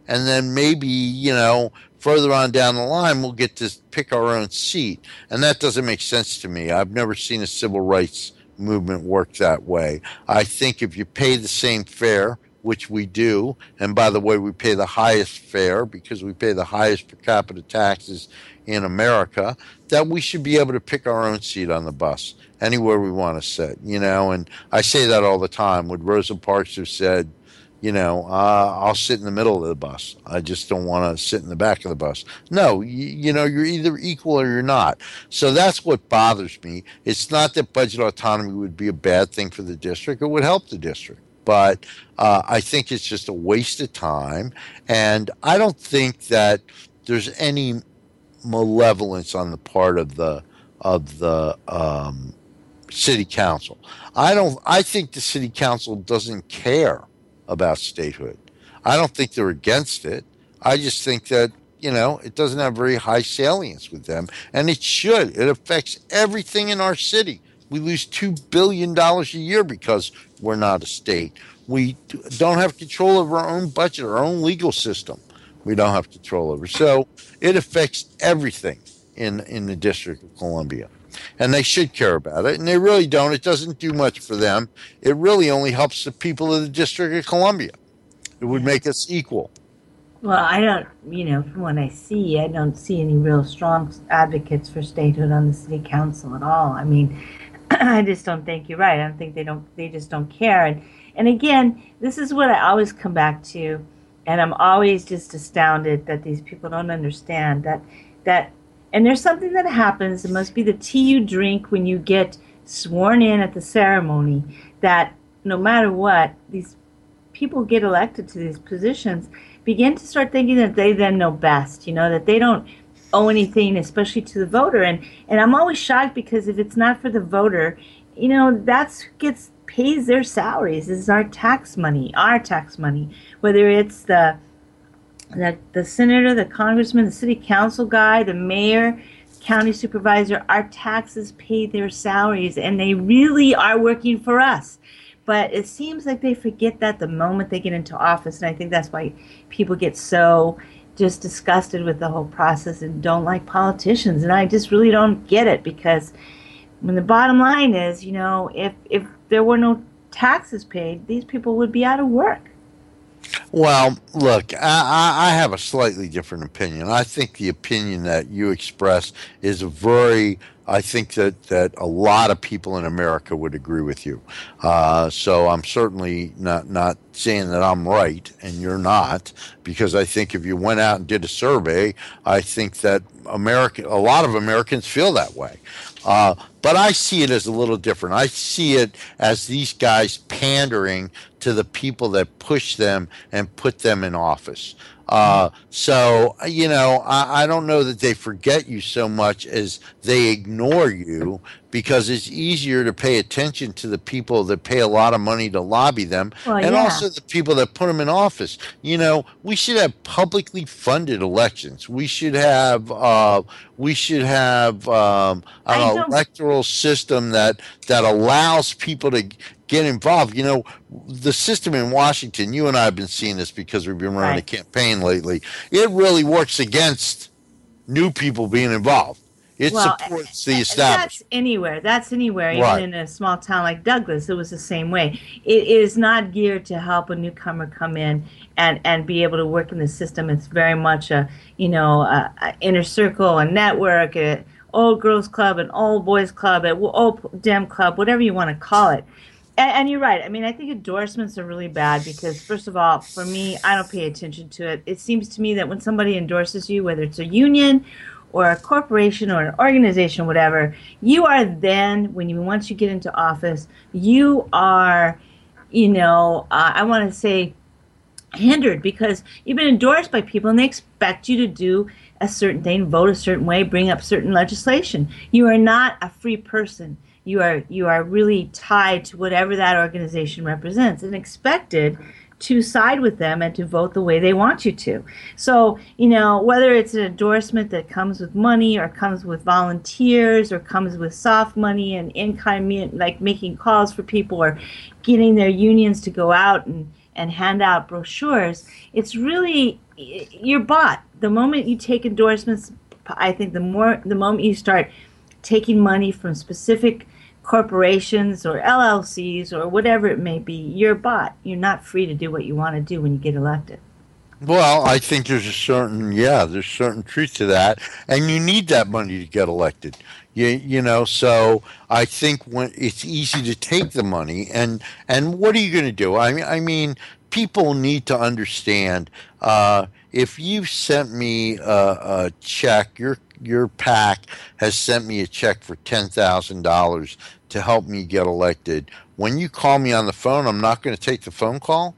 and then maybe, you know, further on down the line, we'll get to pick our own seat. And that doesn't make sense to me. I've never seen a civil rights movement work that way. I think if you pay the same fare, which we do, and by the way, we pay the highest fare because we pay the highest per capita taxes in America, that we should be able to pick our own seat on the bus anywhere we want to sit, you know. And I say that all the time. Would Rosa Parks have said, you know, uh, I'll sit in the middle of the bus. I just don't want to sit in the back of the bus. No, you, you know, you're either equal or you're not. So that's what bothers me. It's not that budget autonomy would be a bad thing for the district. It would help the district. But uh, I think it's just a waste of time. And I don't think that there's any malevolence on the part of the of the um, city council. I don't. I think the city council doesn't care about statehood. I don't think they're against it. I just think that, you know, it doesn't have very high salience with them, and it should. It affects everything in our city. We lose two billion dollars a year because we're not a state. We don't have control over our own budget, our own legal system. We don't have control over. So it affects everything in, in the District of Columbia. And they should care about it, and they really don't. It doesn't do much for them. It really only helps the people of the District of Columbia. It would make us equal. Well, I don't, you know, from what I see, I don't see any real strong advocates for statehood on the city council at all. I mean, I just don't think you're right. I don't think they don't, they just don't care. And, and again, this is what I always come back to, and I'm always just astounded that these people don't understand that, that, and there's something that happens, it must be the tea you drink when you get sworn in at the ceremony, that no matter what, these people get elected to these positions begin to start thinking that they then know best, you know, that they don't owe anything, especially to the voter. And and I'm always shocked because if it's not for the voter, you know, that's who gets pays their salaries. This is our tax money, our tax money, whether it's the the, the senator, the congressman, the city council guy, the mayor, county supervisor, our taxes pay their salaries, and they really are working for us. But it seems like they forget that the moment they get into office, and I think that's why people get so just disgusted with the whole process and don't like politicians. And I just really don't get it, because when the bottom line is, you know, if if there were no taxes paid, these people would be out of work. Well, look, I, I have a slightly different opinion. I think the opinion that you express is a very, I think that, that a lot of people in America would agree with you. Uh, so I'm certainly not, not saying that I'm right and you're not, because I think if you went out and did a survey, I think that America, a lot of Americans feel that way. Uh, but I see it as a little different. I see it as these guys pandering to the people that push them and put them in office. Uh, so, you know, I, I don't know that they forget you so much as they ignore you, because it's easier to pay attention to the people that pay a lot of money to lobby them, well, and yeah. also the people that put them in office. You know, we should have publicly funded elections. We should have uh, we should have um, an electoral system that that allows people to get involved. You know, the system in Washington, you and I have been seeing this because we've been running right. a campaign lately. It really works against new people being involved. It well, supports the establishment. That's anywhere. That's anywhere. Right. Even in a small town like Douglas, it was the same way. It is not geared to help a newcomer come in and, and be able to work in the system. It's very much a, you know, a, a inner circle, a network, a old girls club, an old boys club, an old dem club, whatever you want to call it. And, and you're right. I mean, I think endorsements are really bad because, first of all, for me, I don't pay attention to it. It seems to me that when somebody endorses you, whether it's a union or a corporation or an organization, whatever, you are then, when you once you get into office, you are, you know, uh, I want to say hindered, because you've been endorsed by people and they expect you to do a certain thing, vote a certain way, bring up certain legislation. You are not a free person. You are you are really tied to whatever that organization represents and expected to side with them and to vote the way they want you to. So, you know, whether it's an endorsement that comes with money or comes with volunteers or comes with soft money and in-kind, like making calls for people or getting their unions to go out and, and hand out brochures, it's really, you're bought. The moment you take endorsements, I think the more, the moment you start taking money from specific corporations or L L Cs or whatever it may be, you're bought. You're not free to do what you want to do when you get elected. Well, I think there's a certain, yeah, there's certain truth to that, and you need that money to get elected. You, you know, so I think when it's easy to take the money, and and what are you going to do? I mean, I mean, people need to understand. Uh, if you sent me a, a check, your your PAC has sent me a check for ten thousand dollars to help me get elected. When you call me on the phone, I'm not going to take the phone call.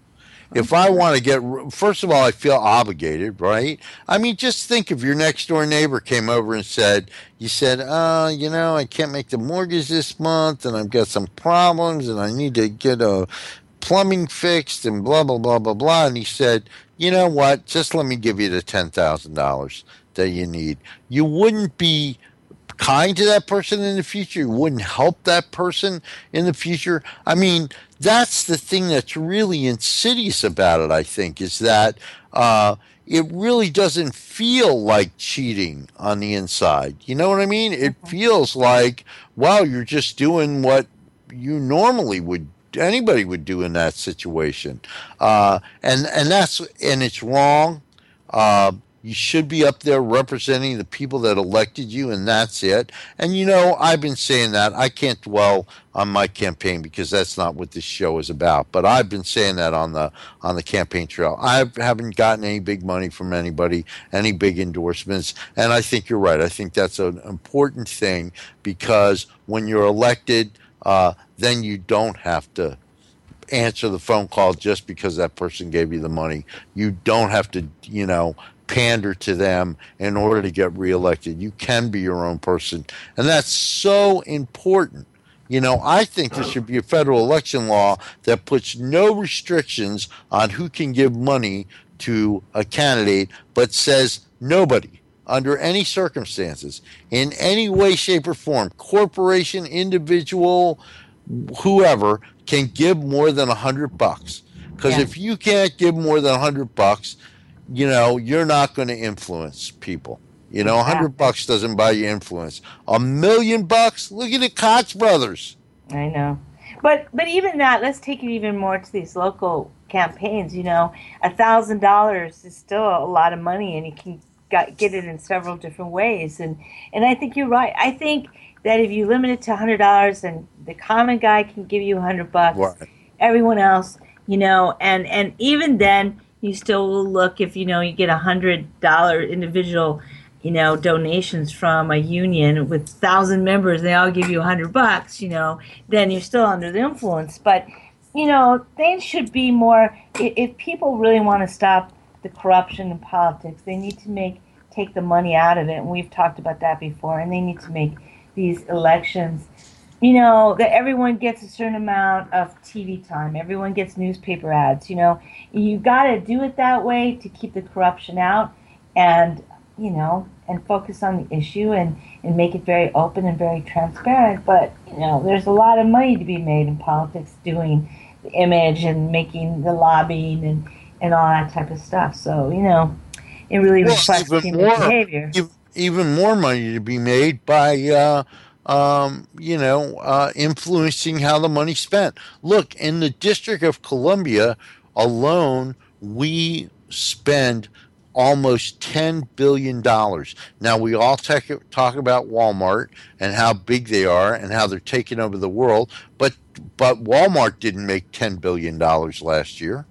If I want to get, first of all, I feel obligated, right? I mean, just think if your next door neighbor came over and said, you said, uh, you know, I can't make the mortgage this month and I've got some problems and I need to get a plumbing fixed and blah, blah, blah, blah, blah. And he said, you know what, just let me give you the ten thousand dollars that you need. You wouldn't be kind to that person in the future. You wouldn't help that person in the future. I mean, that's the thing that's really insidious about it, I think, is that uh, it really doesn't feel like cheating on the inside. You know what I mean? It feels like, wow, you're just doing what you normally would, anybody would do in that situation. Uh, and, and that's, and it's wrong. Uh, You should be up there representing the people that elected you, and that's it. And, you know, I've been saying that. I can't dwell on my campaign because that's not what this show is about. But I've been saying that on the on the campaign trail. I haven't gotten any big money from anybody, any big endorsements. And I think you're right. I think that's an important thing because when you're elected, uh, then you don't have to answer the phone call just because that person gave you the money. You don't have to, you know, pander to them in order to get reelected. You can be your own person. And that's so important. You know, I think there should be a federal election law that puts no restrictions on who can give money to a candidate, but says nobody, under any circumstances, in any way, shape, or form, corporation, individual, whoever, can give more than a hundred bucks. Because Yeah. if you can't give more than a hundred bucks, you know, you're not going to influence people. You know, a hundred bucks doesn't buy you influence. A million bucks? Look at the Koch brothers. I know. But but even that, let's take it even more to these local campaigns. You know, a thousand dollars is still a lot of money, and you can got, get it in several different ways. And and I think you're right. I think that if you limit it to a hundred dollars, and the common guy can give you a hundred bucks, Right. everyone else, you know, and and even then, you still will look if you know you get a hundred dollar individual, you know, donations from a union with thousand members, they all give you a hundred bucks, you know, then you're still under the influence. But, you know, things should be more, if, if people really want to stop the corruption in politics, they need to make, take the money out of it. And we've talked about that before. And they need to make these elections, you know, that everyone gets a certain amount of T V time. Everyone gets newspaper ads, you know. You got to do it that way to keep the corruption out. And, you know, and focus on the issue and, and make it very open and very transparent. But, you know, there's a lot of money to be made in politics doing the image and making the lobbying and, and all that type of stuff. So, you know, it really Well, reflects even human more, behavior. ev- even more money to be made by, uh, um, you know, uh, influencing how the money's spent. Look, in the District of Columbia alone, we spend almost ten billion dollars. Now, we all take, talk about Walmart and how big they are and how they're taking over the world, but but Walmart didn't make ten billion dollars last year.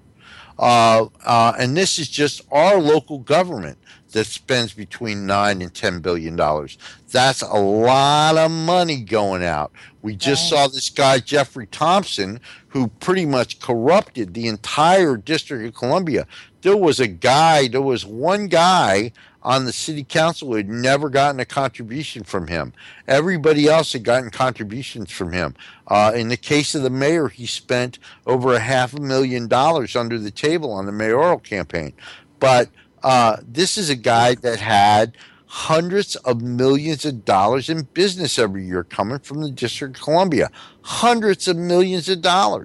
Uh, uh, and this is just our local government that spends between nine and ten billion dollars. That's a lot of money going out. We just Right. saw this guy Jeffrey Thompson, who pretty much corrupted the entire District of Columbia. There was a guy, there was one guy on the city council who had never gotten a contribution from him. Everybody else had gotten contributions from him. Uh, in the case of the mayor, he spent over a half a million dollars under the table on the mayoral campaign. But uh, this is a guy that had hundreds of millions of dollars in business every year coming from the District of Columbia. Hundreds of millions of dollars.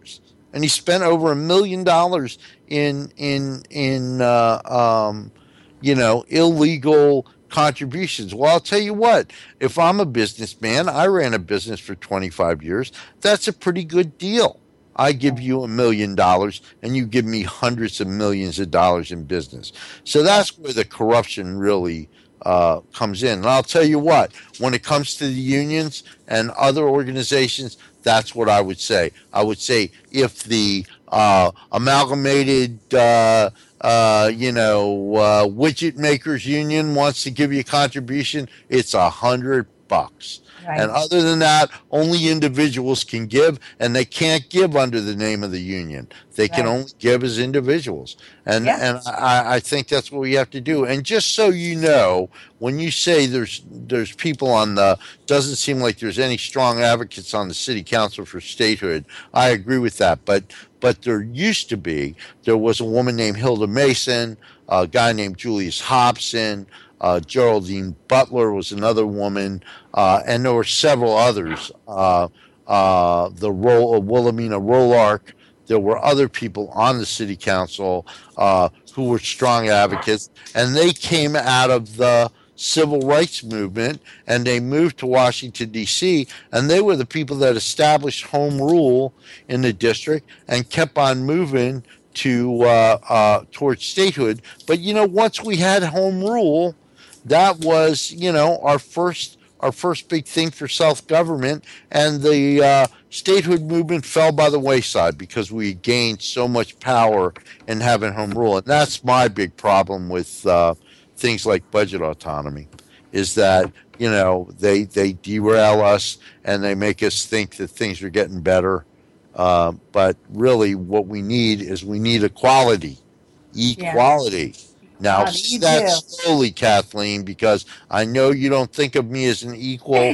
and he spent over a million dollars in in in uh, um, you know, illegal contributions. Well, I'll tell you what, if I'm a businessman, I ran a business for twenty-five years, that's a pretty good deal. I give you a million dollars and you give me hundreds of millions of dollars in business. So that's where the corruption really uh, comes in. And I'll tell you what, when it comes to the unions and other organizations, that's what I would say. I would say if the uh, amalgamated, uh, uh, you know, uh, widget makers union wants to give you a contribution, it's a hundred bucks. Right. And other than that, only individuals can give, and they can't give under the name of the union. They can right. only give as individuals. And yeah. and I, I think that's what we have to do. And just so you know, when you say there's there's people on the, doesn't seem like there's any strong advocates on the city council for statehood, I agree with that. But but there used to be. There was a woman named Hilda Mason, a guy named Julius Hobson, Uh, Geraldine Butler was another woman, uh, and there were several others. Uh, uh, the role of Wilhelmina Rolark. There were other people on the city council uh, who were strong advocates, and they came out of the civil rights movement, and they moved to Washington, D C, and they were the people that established home rule in the district and kept on moving to uh, uh, towards statehood. But, you know, once we had home rule, that was, you know, our first our first big thing for self-government, and the uh, statehood movement fell by the wayside because we gained so much power in having home rule. And that's my big problem with uh, things like budget autonomy, is that, you know, they, they derail us and they make us think that things are getting better. Uh, but really what we need is we need equality, equality. Yeah. Now, say that slowly, Kathleen, because I know you don't think of me as an equal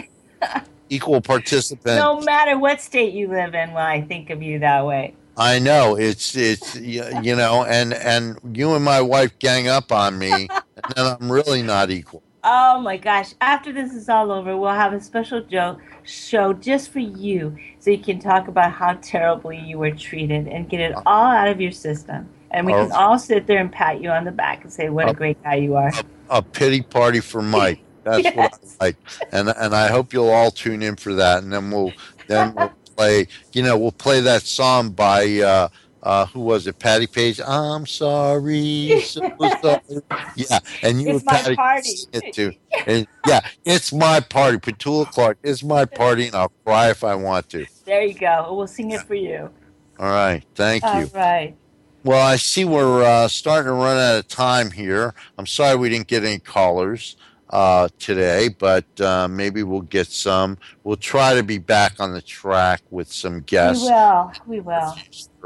equal participant. No matter what state you live in, well, I think of you that way. I know. It's, it's you know, and, and you and my wife gang up on me, and then I'm really not equal. Oh, my gosh. After this is all over, we'll have a special Joe show just for you so you can talk about how terribly you were treated and get it all out of your system. And we can all sit there and pat you on the back and say, what a, a great guy you are. A, a pity party for Mike. That's yes. what I like. And and I hope you'll all tune in for that. And then we'll then we'll play, you know, we'll play that song by, uh, uh, who was it, Patty Page? I'm sorry. So sorry. Yeah, and you it's and Patty party. Sing it too. And yeah, it's my party. Petula Clark, it's my party, and I'll cry if I want to. There you go. We'll sing it for you. All right. Thank you. All right. Well, I see we're uh, starting to run out of time here. I'm sorry we didn't get any callers uh, today, but uh, maybe we'll get some. We'll try to be back on the track with some guests. We will. We will.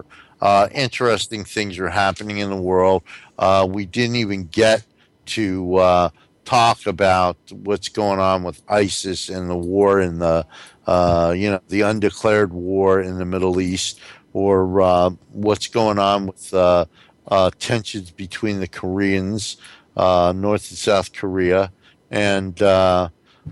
Uh, interesting things are happening in the world. Uh, we didn't even get to uh, talk about what's going on with ISIS and the war in the, uh, you know, the undeclared war in the Middle East. Or uh, what's going on with uh, uh, tensions between the Koreans, uh, North and South Korea, and uh,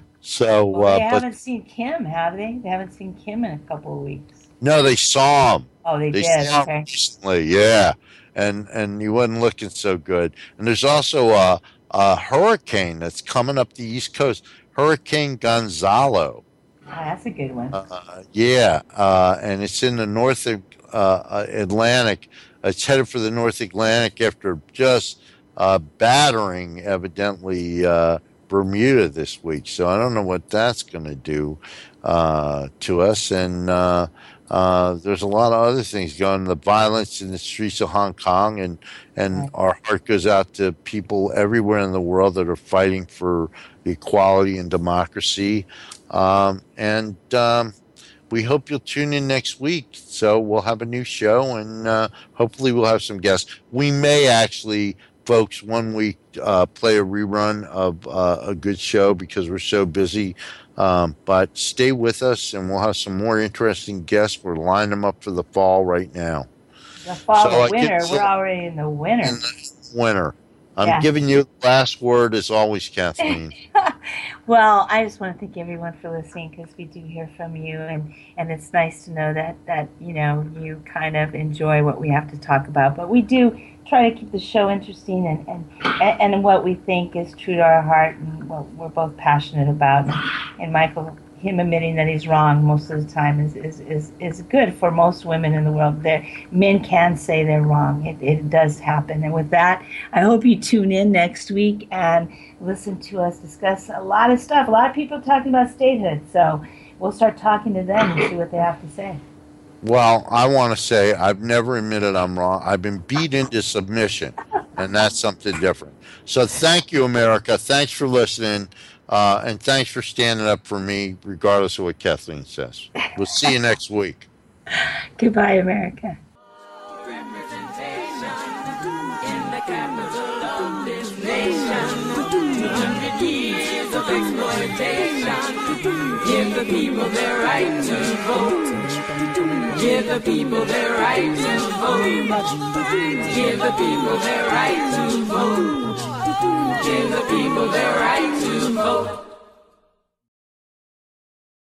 so. Well, they uh, haven't but, seen Kim, have they? They haven't seen Kim in a couple of weeks. No, they saw him. Oh, they, they did. Saw okay. him recently, yeah, and and he wasn't looking so good. And there's also a, a hurricane that's coming up the East Coast, Hurricane Gonzalo. Oh, that's a good one. Uh, yeah, uh, and it's in the North uh, Atlantic. It's headed for the North Atlantic after just uh, battering, evidently, uh, Bermuda this week. So I don't know what that's going to do uh, to us. And uh, uh, there's a lot of other things going on. The violence in the streets of Hong Kong, and, and right. Our heart goes out to people everywhere in the world that are fighting for equality and democracy. Um, and um, we hope you'll tune in next week. So we'll have a new show, and uh, hopefully we'll have some guests. We may actually, folks, one week uh, play a rerun of uh, a good show because we're so busy. Um, but stay with us, and we'll have some more interesting guests. We're lining them up for the fall right now. The fall, so the winter. We're already in the winter. In the winter. I'm yeah. giving you the last word as always, Kathleen. Well, I just want to thank everyone for listening because we do hear from you, and, and it's nice to know that, that you know you kind of enjoy what we have to talk about. But we do try to keep the show interesting and, and, and what we think is true to our heart and what we're both passionate about. And, and Michael, him admitting that he's wrong most of the time is, is, is, is good for most women in the world. They're, men can say they're wrong. It, it does happen. And with that, I hope you tune in next week and listen to us discuss a lot of stuff. A lot of people talking about statehood. So we'll start talking to them and see what they have to say. Well, I want to say I've never admitted I'm wrong. I've been beat into submission, and that's something different. So thank you, America. Thanks for listening, uh, and thanks for standing up for me, regardless of what Kathleen says. We'll see you next week. Goodbye, America. Give the people their right to vote. Give the people their right to vote. Give the people their right to vote. Give the people their right to vote.